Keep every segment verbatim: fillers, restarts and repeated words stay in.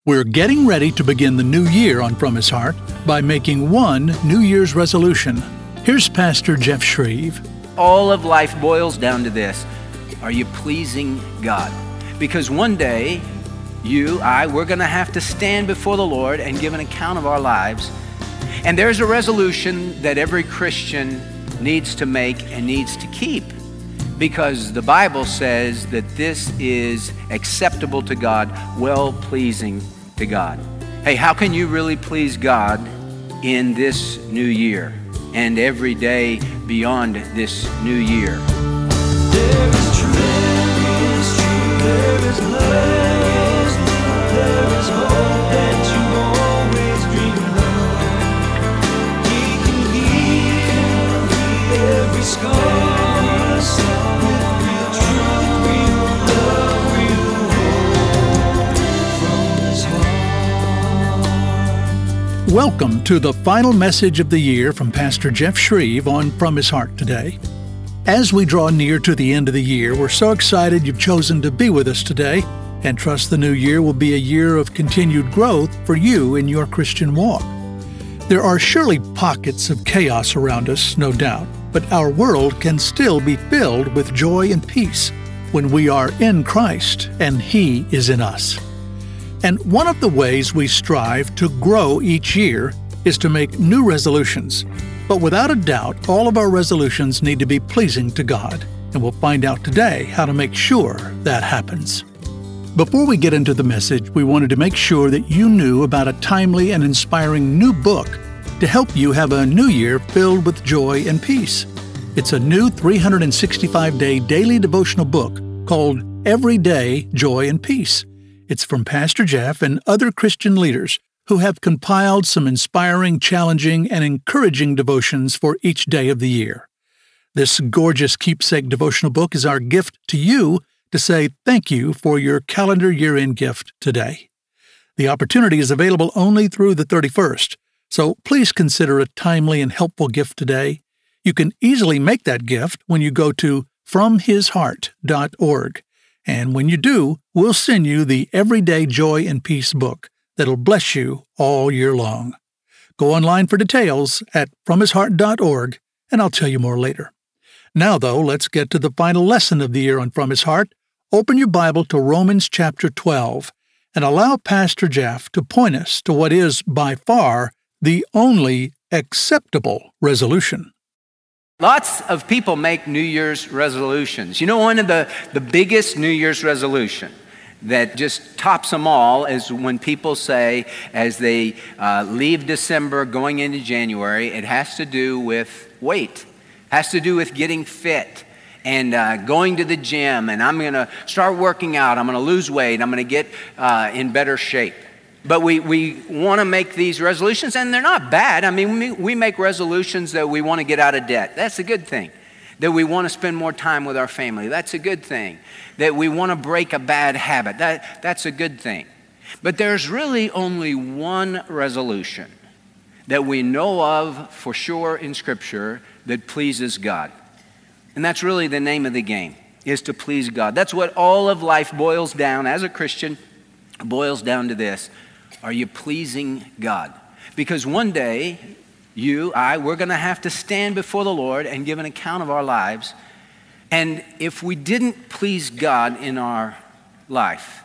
We're getting ready to begin the new year on From His Heart by making one New Year's resolution. Here's Pastor Jeff Shreve. All of life boils down to this. Are you pleasing God? Because one day, you, I, we're going to have to stand before the Lord and give an account of our lives. And there's a resolution that every Christian needs to make and needs to keep. Because the Bible says that this is acceptable to God, well-pleasing to God. Hey, how can you really please God in this new year and every day beyond this new year? There is truth, there is truth, there is love, there is hope that you always dreamed of. He can heal every scar. Welcome to the final message of the year from Pastor Jeff Shreve on From His Heart today. As we draw near to the end of the year, we're so excited you've chosen to be with us today and trust the new year will be a year of continued growth for you in your Christian walk. There are surely pockets of chaos around us, no doubt, but our world can still be filled with joy and peace when we are in Christ and He is in us. And one of the ways we strive to grow each year is to make new resolutions. But without a doubt, all of our resolutions need to be pleasing to God. And we'll find out today how to make sure that happens. Before we get into the message, we wanted to make sure that you knew about a timely and inspiring new book to help you have a new year filled with joy and peace. It's a new three hundred sixty-five day daily devotional book called Everyday Joy and Peace. It's from Pastor Jeff and other Christian leaders who have compiled some inspiring, challenging, and encouraging devotions for each day of the year. This gorgeous keepsake devotional book is our gift to you to say thank you for your calendar year-end gift today. The opportunity is available only through the thirty-first, so please consider a timely and helpful gift today. You can easily make that gift when you go to from his heart dot org. And when you do, we'll send you the Everyday Joy and Peace book that'll bless you all year long. Go online for details at from his heart dot org, and I'll tell you more later. Now, though, let's get to the final lesson of the year on From His Heart. Open your Bible to Romans chapter twelve, and allow Pastor Jeff to point us to what is, by far, the only acceptable resolution. Lots of people make New Year's resolutions. You know, one of the, the biggest New Year's resolution that just tops them all is when people say, as they uh, leave December going into January, it has to do with weight, has to do with getting fit and uh, going to the gym, and I'm going to start working out, I'm going to lose weight, I'm going to get uh, in better shape. But we, we want to make these resolutions, and they're not bad. I mean, we, we make resolutions that we want to get out of debt. That's a good thing. That we want to spend more time with our family. That's a good thing. That we want to break a bad habit. That, that's a good thing. But there's really only one resolution that we know of for sure in Scripture that pleases God. And that's really the name of the game, is to please God. That's what all of life boils down, as a Christian, boils down to this. Are you pleasing God? Because one day, you, I, we're going to have to stand before the Lord and give an account of our lives. And if we didn't please God in our life,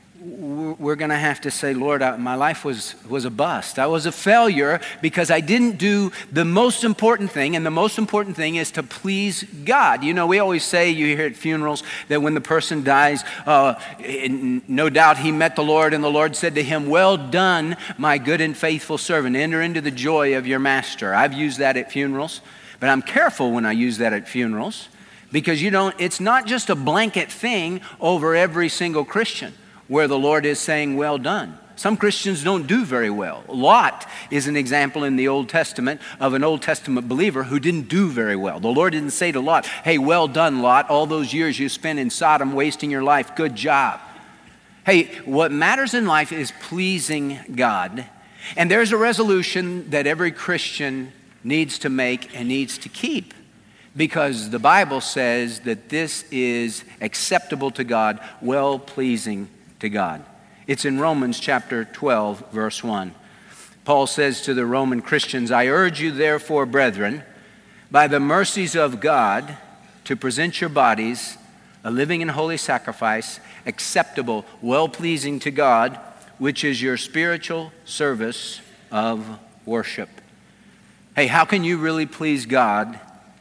we're going to have to say, Lord, my life was, was a bust. I was a failure because I didn't do the most important thing, and the most important thing is to please God. You know, we always say, you hear at funerals, that when the person dies, uh, no doubt he met the Lord, and the Lord said to him, well done, my good and faithful servant. Enter into the joy of your master. I've used that at funerals, but I'm careful when I use that at funerals because you don't, it's not just a blanket thing over every single Christian, where the Lord is saying, well done. Some Christians don't do very well. Lot is an example in the Old Testament of an Old Testament believer who didn't do very well. The Lord didn't say to Lot, hey, well done, Lot. All those years you spent in Sodom wasting your life. Good job. Hey, what matters in life is pleasing God. And there's a resolution that every Christian needs to make and needs to keep. Because the Bible says that this is acceptable to God, well-pleasing to God. It's in Romans chapter twelve, verse one. Paul says to the Roman Christians, I urge you therefore, brethren, by the mercies of God, to present your bodies a living and holy sacrifice, acceptable, well-pleasing to God, which is your spiritual service of worship. Hey, how can you really please God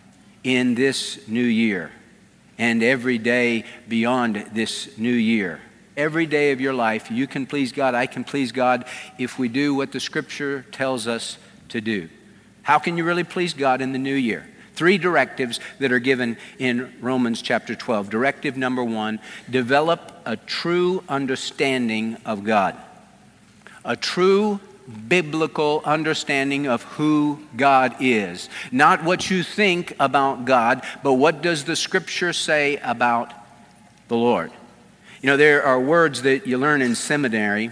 in this new year and every day beyond this new year? Every day of your life, you can please God. I can please God if we do what the Scripture tells us to do. How can you really please God in the new year? Three directives that are given in Romans chapter twelve. Directive number one, develop a true understanding of God. A true biblical understanding of who God is. Not what you think about God, but what does the Scripture say about the Lord? You know, there are words that you learn in seminary.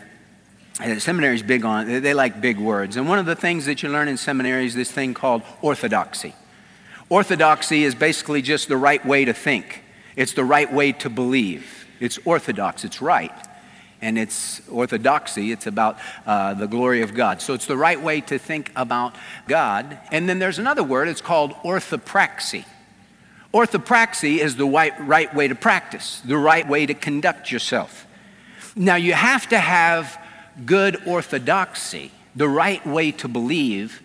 And seminary is big on, they like big words. And one of the things that you learn in seminary is this thing called orthodoxy. Orthodoxy is basically just the right way to think. It's the right way to believe. It's orthodox, it's right. And it's orthodoxy, it's about uh, the glory of God. So it's the right way to think about God. And then there's another word, it's called orthopraxy. Orthopraxy is the right, right way to practice, the right way to conduct yourself. Now you have to have good orthodoxy, the right way to believe,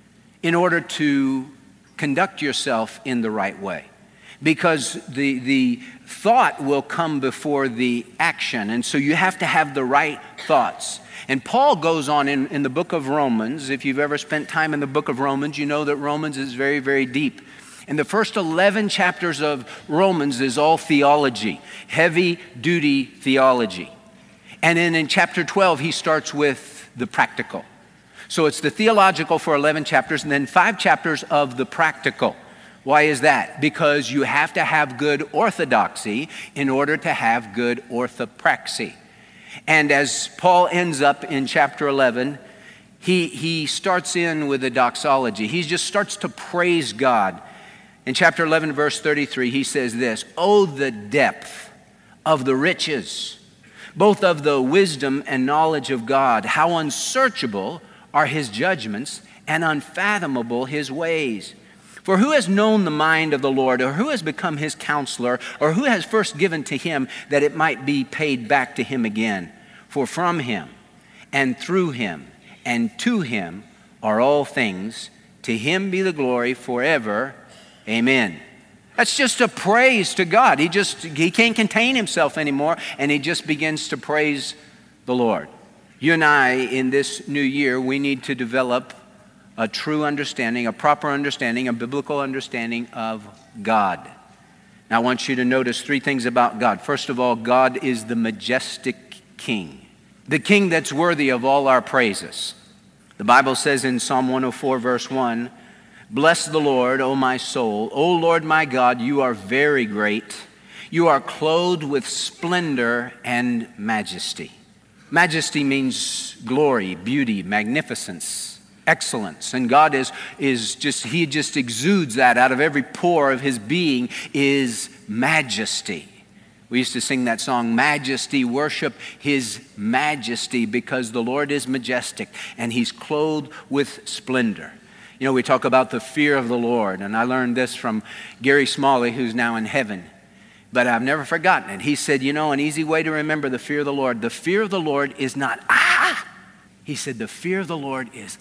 in order to conduct yourself in the right way. Because the, the thought will come before the action, and so you have to have the right thoughts. And Paul goes on in, in the book of Romans. If you've ever spent time in the book of Romans, you know that Romans is very, very deep. And the first eleven chapters of Romans is all theology, heavy-duty theology. And then in chapter twelve, he starts with the practical. So it's the theological for eleven chapters and then five chapters of the practical. Why is that? Because you have to have good orthodoxy in order to have good orthopraxy. And as Paul ends up in chapter eleven, he, he starts in with a doxology. He just starts to praise God. In chapter eleven, verse thirty-three, he says this, "Oh, the depth of the riches, both of the wisdom and knowledge of God, how unsearchable are his judgments and unfathomable his ways. For who has known the mind of the Lord, or who has become his counselor, or who has first given to him that it might be paid back to him again? For from him and through him and to him are all things. To him be the glory forever. Amen." That's just a praise to God. He just, he can't contain himself anymore, and he just begins to praise the Lord. You and I, in this new year, we need to develop a true understanding, a proper understanding, a biblical understanding of God. Now, I want you to notice three things about God. First of all, God is the majestic King, the King that's worthy of all our praises. The Bible says in Psalm one oh four, verse one, "Bless the Lord, O my soul. O Lord my God, you are very great. You are clothed with splendor and majesty." Majesty means glory, beauty, magnificence, excellence. And God is, is just, he just exudes that out of every pore of his being is majesty. We used to sing that song, "Majesty, worship his majesty," because the Lord is majestic and he's clothed with splendor. You know, we talk about the fear of the Lord, and I learned this from Gary Smalley, who's now in heaven. But I've never forgotten it. He said, you know, an easy way to remember the fear of the Lord, the fear of the Lord is not, ah. He said, the fear of the Lord is,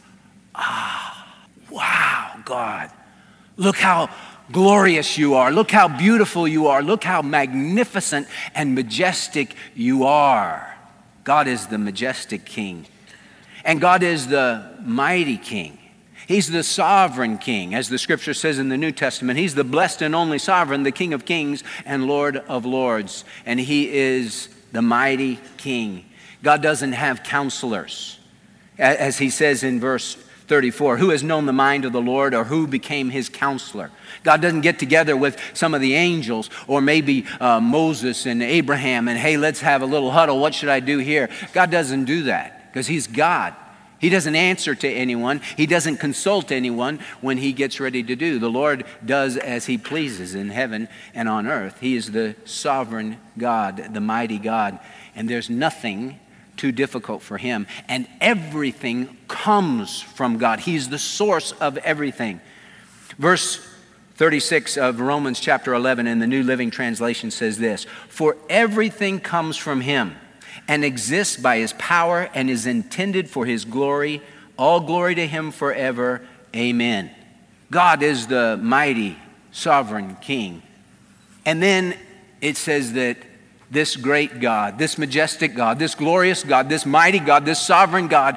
ah, wow, God. Look how glorious you are. Look how beautiful you are. Look how magnificent and majestic you are. God is the majestic King. And God is the mighty King. He's the sovereign King, as the scripture says in the New Testament. He's the blessed and only sovereign, the King of kings and Lord of lords. And he is the mighty King. God doesn't have counselors. As he says in verse thirty-four, "Who has known the mind of the Lord, or who became his counselor?" God doesn't get together with some of the angels, or maybe uh, Moses and Abraham, and hey, let's have a little huddle. What should I do here? God doesn't do that because he's God. He doesn't answer to anyone. He doesn't consult anyone when he gets ready to do. The Lord does as he pleases in heaven and on earth. He is the sovereign God, the mighty God, and there's nothing too difficult for him. And everything comes from God. He's the source of everything. Verse thirty-six of Romans chapter eleven in the New Living Translation says this, "For everything comes from him and exists by his power and is intended for his glory. All glory to him forever. Amen." God is the mighty, sovereign King. And then it says that this great God, this majestic God, this glorious God, this mighty God, this sovereign God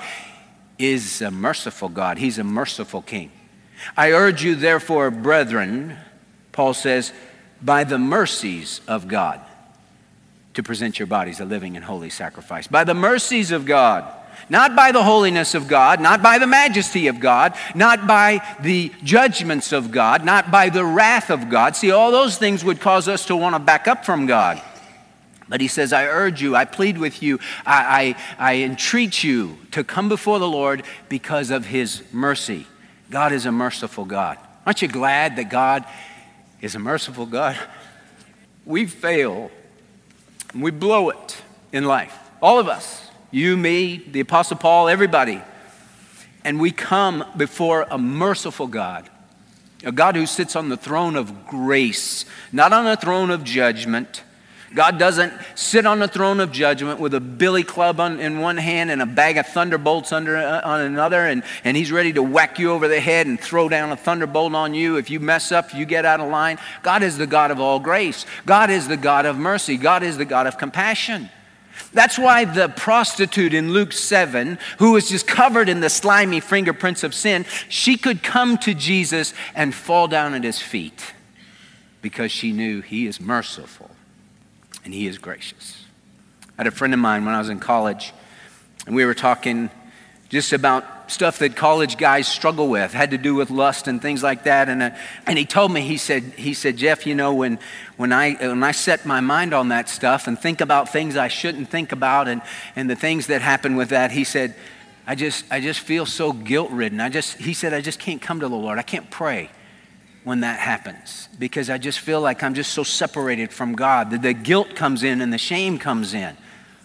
is a merciful God. He's a merciful King. "I urge you, therefore, brethren," Paul says, "by the mercies of God, to present your bodies a living and holy sacrifice." By the mercies of God. Not by the holiness of God, not by the majesty of God, not by the judgments of God, not by the wrath of God. See, all those things would cause us to want to back up from God. But he says, I urge you, I plead with you, I, I, I entreat you to come before the Lord because of his mercy. God is a merciful God. Aren't you glad that God is a merciful God? We fail, and we blow it in life. All of us. You, me, the Apostle Paul, everybody. And we come before a merciful God. A God who sits on the throne of grace, not on a throne of judgment. God doesn't sit on the throne of judgment with a billy club on, in one hand and a bag of thunderbolts under uh, on another, and, and he's ready to whack you over the head and throw down a thunderbolt on you. If you mess up, you get out of line. God is the God of all grace. God is the God of mercy. God is the God of compassion. That's why the prostitute in Luke seven, who was just covered in the slimy fingerprints of sin, she could come to Jesus and fall down at his feet because she knew he is merciful and he is gracious. I had a friend of mine when I was in college, and we were talking just about stuff that college guys struggle with, had to do with lust and things like that. And uh, and he told me, he said, he said, Jeff, you know, when when I when I set my mind on that stuff and think about things I shouldn't think about, and and the things that happen with that, he said, I just I just feel so guilt-ridden. I just he said, I just can't come to the Lord. I can't pray when that happens because I just feel like I'm just so separated from God. The, the guilt comes in and the shame comes in.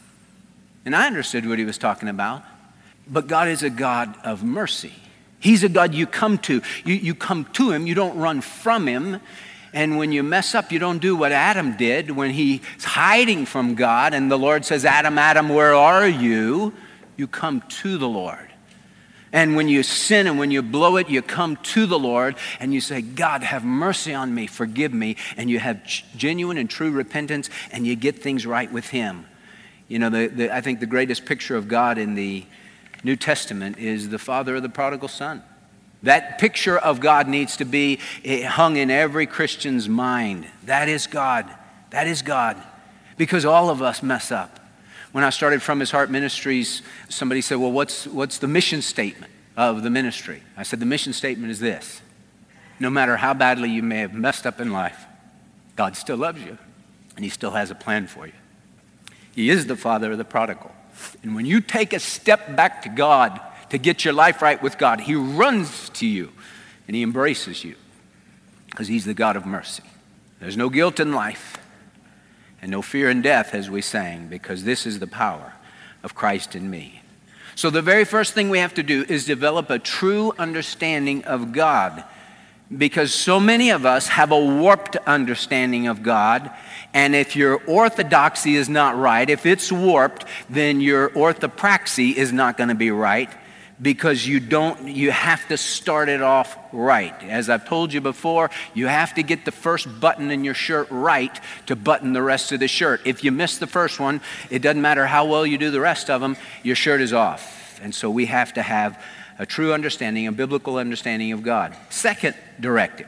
And I understood what he was talking about. But God is a God of mercy. He's a God you come to. You, you come to him. You don't run from him. And when you mess up, you don't do what Adam did when he's hiding from God. And the Lord says, Adam, Adam, where are you? You come to the Lord. And when you sin and when you blow it, you come to the Lord and you say, God, have mercy on me. Forgive me. And you have genuine and true repentance and you get things right with him. You know, the, the, I think the greatest picture of God in the New Testament is the father of the prodigal son. That picture of God needs to be hung in every Christian's mind. That is God. That is God. Because all of us mess up. When I started From His Heart Ministries, somebody said, well, what's, what's the mission statement of the ministry? I said, the mission statement is this. No matter how badly you may have messed up in life, God still loves you, and he still has a plan for you. He is the father of the prodigal. And when you take a step back to God to get your life right with God, he runs to you and he embraces you because he's the God of mercy. There's no guilt in life and no fear in death, as we sang, because this is the power of Christ in me. So the very first thing we have to do is develop a true understanding of God, because so many of us have a warped understanding of God. And if your orthodoxy is not right, if it's warped, then your orthopraxy is not going to be right, because you don't, you have to start it off right. As I've told you before, you have to get the first button in your shirt right to button the rest of the shirt. If you miss the first one, it doesn't matter how well you do the rest of them, your shirt is off. And so we have to have a true understanding, a biblical understanding of God. Second directive.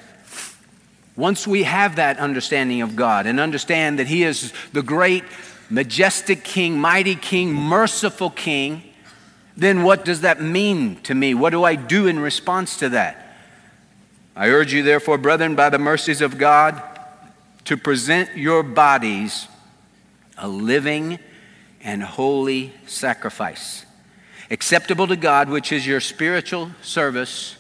Once we have that understanding of God and understand that he is the great, majestic King, mighty King, merciful King, then what does that mean to me? What do I do in response to that? I urge you, therefore, brethren, by the mercies of God, to present your bodies a living and holy sacrifice, acceptable to God, which is your spiritual service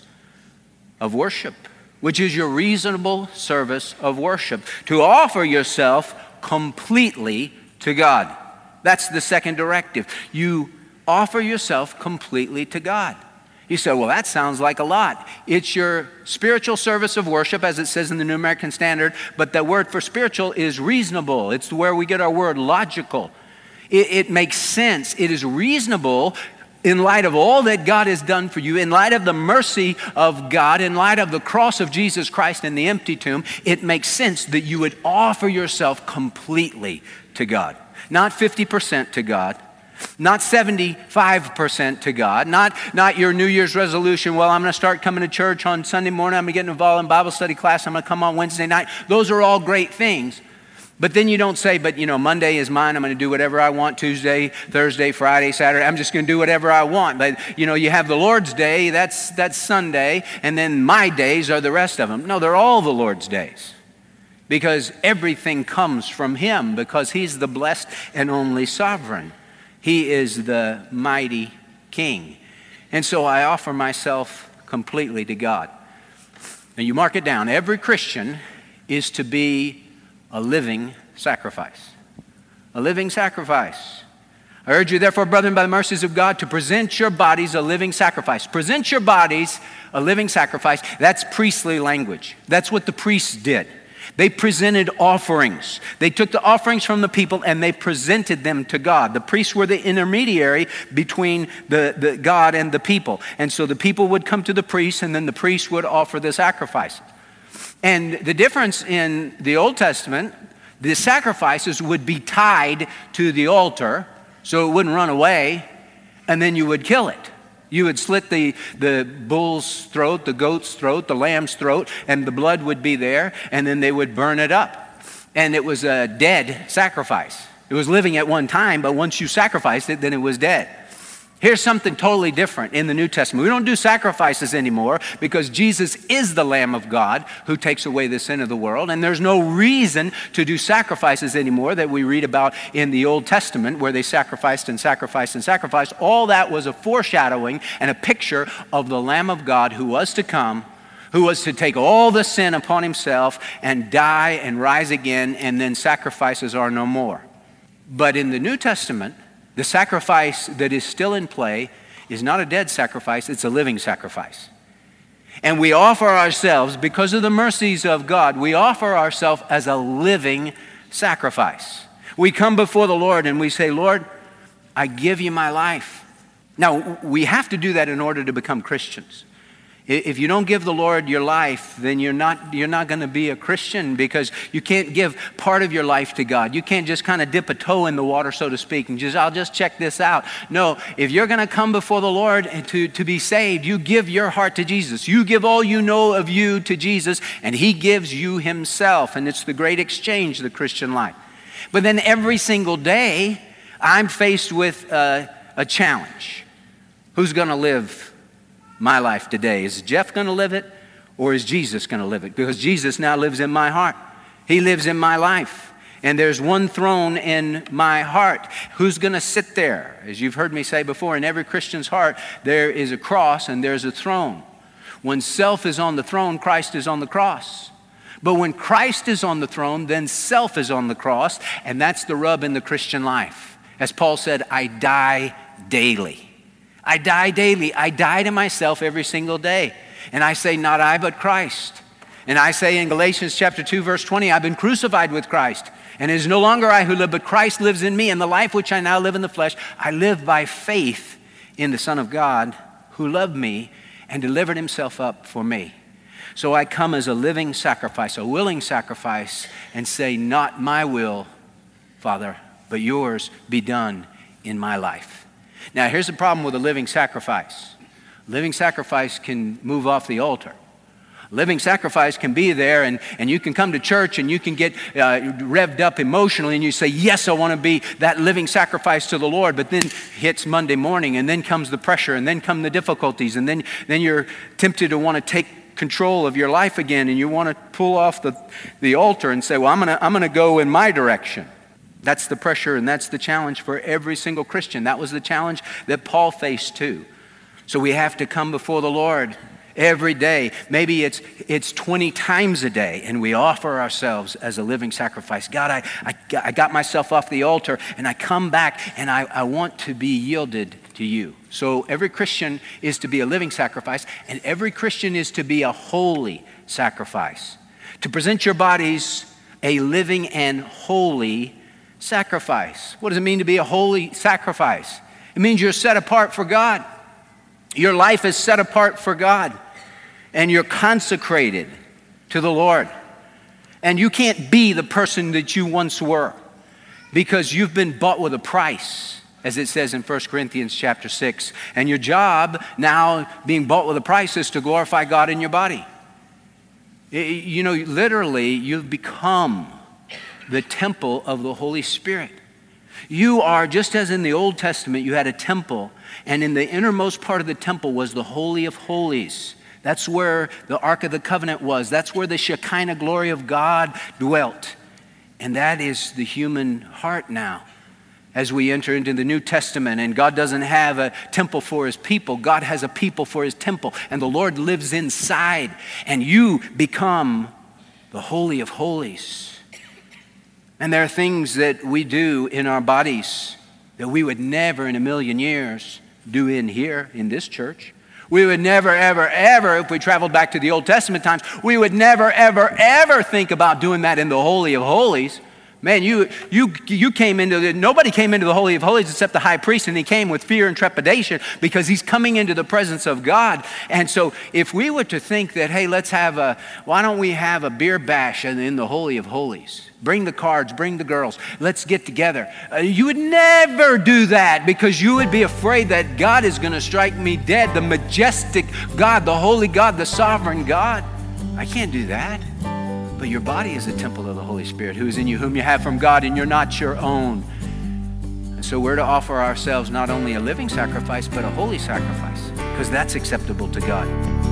of worship, which is your reasonable service of worship, to offer yourself completely to God. That's the second directive. You offer yourself completely to God. You say, well, that sounds like a lot. It's your spiritual service of worship, as it says in the New American Standard, but the word for spiritual is reasonable. It's where we get our word logical. It, it makes sense. It is reasonable in light of all that God has done for you, in light of the mercy of God, in light of the cross of Jesus Christ and the empty tomb. It makes sense that you would offer yourself completely to God. Not fifty percent to God, not seventy-five percent to God, not, not your New Year's resolution, well, I'm going to start coming to church on Sunday morning, I'm going to get involved in Bible study class, I'm going to come on Wednesday night. Those are all great things. But then you don't say, but you know, Monday is mine, I'm going to do whatever I want, Tuesday, Thursday, Friday, Saturday, I'm just going to do whatever I want. But you know, you have the Lord's Day, that's, that's Sunday, and then my days are the rest of them. No, they're all the Lord's days. Because everything comes from Him, because He's the blessed and only sovereign. He is the mighty King. And so I offer myself completely to God. Now you mark it down. Every Christian is to be a living sacrifice. A living sacrifice. I urge you, therefore, brethren, by the mercies of God, to present your bodies a living sacrifice. Present your bodies a living sacrifice. That's priestly language. That's what the priests did. They presented offerings. They took the offerings from the people and they presented them to God. The priests were the intermediary between the, the God and the people. And so the people would come to the priests and then the priests would offer the sacrifices. And the difference in the Old Testament, the sacrifices would be tied to the altar so it wouldn't run away, and then you would kill it. You would slit the, the bull's throat, the goat's throat, the lamb's throat, and the blood would be there, and then they would burn it up. And it was a dead sacrifice. It was living at one time, but once you sacrificed it, then it was dead. Here's something totally different in the New Testament. We don't do sacrifices anymore because Jesus is the Lamb of God who takes away the sin of the world. And there's no reason to do sacrifices anymore that we read about in the Old Testament where they sacrificed and sacrificed and sacrificed. All that was a foreshadowing and a picture of the Lamb of God who was to come, who was to take all the sin upon Himself and die and rise again, and then sacrifices are no more. But in the New Testament, the sacrifice that is still in play is not a dead sacrifice, it's a living sacrifice. And we offer ourselves, because of the mercies of God, we offer ourselves as a living sacrifice. We come before the Lord and we say, Lord, I give you my life. Now, we have to do that in order to become Christians. If you don't give the Lord your life, then you're not you're not going to be a Christian, because you can't give part of your life to God. You can't just kind of dip a toe in the water, so to speak, and just, I'll just check this out. No, if you're going to come before the Lord to, to be saved, you give your heart to Jesus. You give all you know of you to Jesus, and He gives you Himself. And it's the great exchange, the Christian life. But then every single day, I'm faced with uh, a challenge. Who's going to live my life today? Is Jeff going to live it, or is Jesus going to live it? Because Jesus now lives in my heart. He lives in my life. And there's one throne in my heart. Who's going to sit there? As you've heard me say before, in every Christian's heart, there is a cross and there's a throne. When self is on the throne, Christ is on the cross. But when Christ is on the throne, then self is on the cross. And that's the rub in the Christian life. As Paul said, I die daily. I die daily. I die to myself every single day. And I say, not I, but Christ. And I say in Galatians chapter two, verse twenty, I've been crucified with Christ. And it is no longer I who live, but Christ lives in me. And the life which I now live in the flesh, I live by faith in the Son of God who loved me and delivered Himself up for me. So I come as a living sacrifice, a willing sacrifice, and say, not my will, Father, but yours be done in my life. Now, here's the problem with a living sacrifice. Living sacrifice can move off the altar. Living sacrifice can be there, and, and you can come to church and you can get uh, revved up emotionally and you say, yes, I want to be that living sacrifice to the Lord. But then hits Monday morning, and then comes the pressure, and then come the difficulties, and then, then you're tempted to want to take control of your life again, and you want to pull off the, the altar and say, well, I'm going to I'm going to go in my direction. That's the pressure, and that's the challenge for every single Christian. That was the challenge that Paul faced too. So we have to come before the Lord every day. Maybe it's it's twenty times a day, and we offer ourselves as a living sacrifice. God, I, I, I got myself off the altar, and I come back, and I, I want to be yielded to you. So every Christian is to be a living sacrifice, and every Christian is to be a holy sacrifice. To present your bodies a living and holy sacrifice. What does it mean to be a holy sacrifice? It means you're set apart for God. Your life is set apart for God, and you're consecrated to the Lord. And you can't be the person that you once were because you've been bought with a price, as it says in First Corinthians chapter six. And your job now, being bought with a price, is to glorify God in your body. You know, literally, you've become the temple of the Holy Spirit. You are, just as in the Old Testament, you had a temple, and in the innermost part of the temple was the Holy of Holies. That's where the Ark of the Covenant was. That's where the Shekinah glory of God dwelt. And that is the human heart now. As we enter into the New Testament, and God doesn't have a temple for his people. God has a people for his temple, and the Lord lives inside, and you become the Holy of Holies. And there are things that we do in our bodies that we would never in a million years do in here, in this church. We would never, ever, ever, if we traveled back to the Old Testament times, we would never, ever, ever think about doing that in the Holy of Holies. Man, you you you came into the, nobody came into the Holy of Holies except the high priest, and he came with fear and trepidation because he's coming into the presence of God. And so if we were to think that, hey, let's have a, why don't we have a beer bash in, in the Holy of Holies? Bring the cards, bring the girls, let's get together. Uh, you would never do that because you would be afraid that God is going to strike me dead, the majestic God, the holy God, the sovereign God. I can't do that. But your body is a temple of the Holy Spirit who is in you, whom you have from God, and you're not your own. And so we're to offer ourselves not only a living sacrifice, but a holy sacrifice, because that's acceptable to God.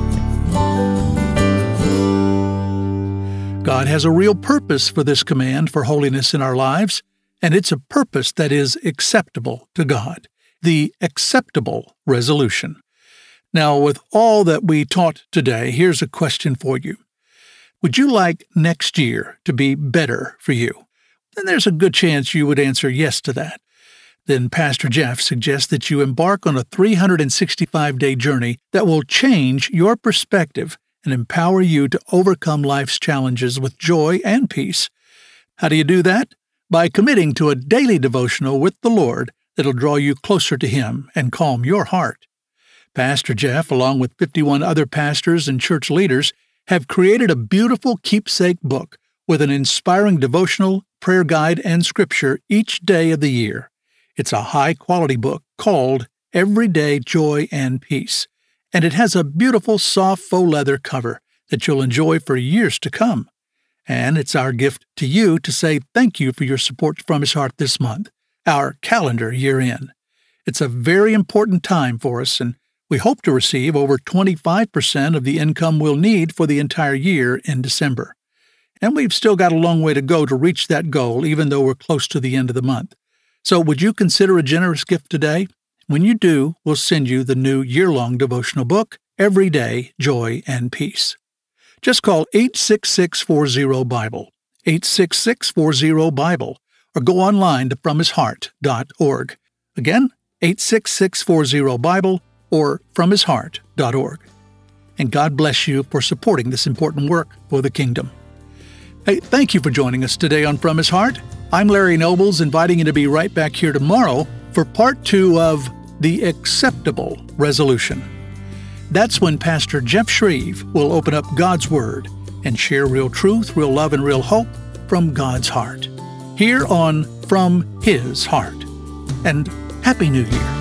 God has a real purpose for this command for holiness in our lives, and it's a purpose that is acceptable to God, the acceptable resolution. Now, with all that we taught today, here's a question for you. Would you like next year to be better for you? Then there's a good chance you would answer yes to that. Then Pastor Jeff suggests that you embark on a three hundred sixty-five day journey that will change your perspective and empower you to overcome life's challenges with joy and peace. How do you do that? By committing to a daily devotional with the Lord that'll draw you closer to Him and calm your heart. Pastor Jeff, along with fifty-one other pastors and church leaders, have created a beautiful keepsake book with an inspiring devotional, prayer guide, and scripture each day of the year. It's a high-quality book called Everyday Joy and Peace, and it has a beautiful soft faux leather cover that you'll enjoy for years to come. And it's our gift to you to say thank you for your support from His Heart this month, our calendar year in. It's a very important time for us, and we hope to receive over twenty-five percent of the income we'll need for the entire year in December. And we've still got a long way to go to reach that goal, even though we're close to the end of the month. So would you consider a generous gift today? When you do, we'll send you the new year-long devotional book, Everyday Joy and Peace. Just call eight six six, four zero, Bible, eight six six, four zero, Bible, or go online to from his heart dot org. Again, eight six six, four zero, Bible, or from his heart dot org. And God bless you for supporting this important work for the kingdom. Hey, thank you for joining us today on From His Heart. I'm Larry Nobles, inviting you to be right back here tomorrow for part two of The Acceptable Resolution. That's when Pastor Jeff Shreve will open up God's Word and share real truth, real love, and real hope from God's heart. Here on From His Heart. And Happy New Year.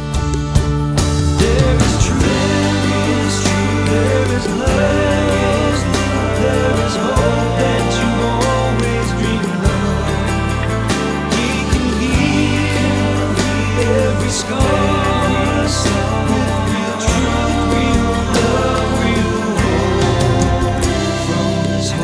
There is truth, there is truth, there is love, there is hope that you always dreamed of. He can heal every scar, with real truth, real love, real hope from His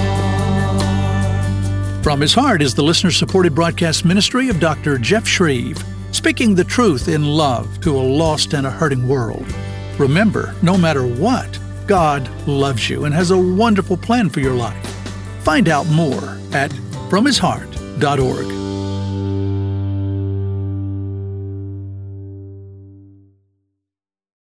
heart. From His Heart is the listener-supported broadcast ministry of Doctor Jeff Shreve, speaking the truth in love to a lost and a hurting world. Remember, no matter what, God loves you and has a wonderful plan for your life. Find out more at from his heart dot org.